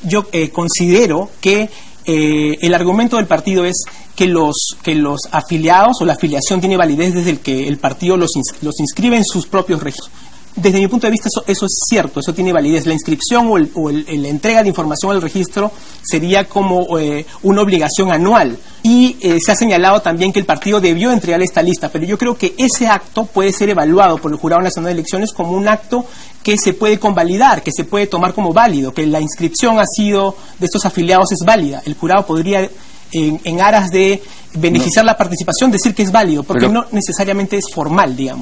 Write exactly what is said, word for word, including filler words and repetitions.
yo eh, considero que eh, el argumento del partido es que los, que los afiliados o la afiliación tiene validez desde el que el partido los, ins los inscribe en sus propios registros. Desde mi punto de vista eso, eso es cierto, eso tiene validez. La inscripción o, el, o el, la entrega de información al registro sería como eh, una obligación anual. Y eh, se ha señalado también que el partido debió entregar esta lista, pero yo creo que ese acto puede ser evaluado por el Jurado Nacional de Elecciones como un acto que se puede convalidar, que se puede tomar como válido, que la inscripción ha sido de estos afiliados es válida. El jurado podría, en, en aras de beneficiar no. la participación, decir que es válido, porque pero, no necesariamente es formal, digamos.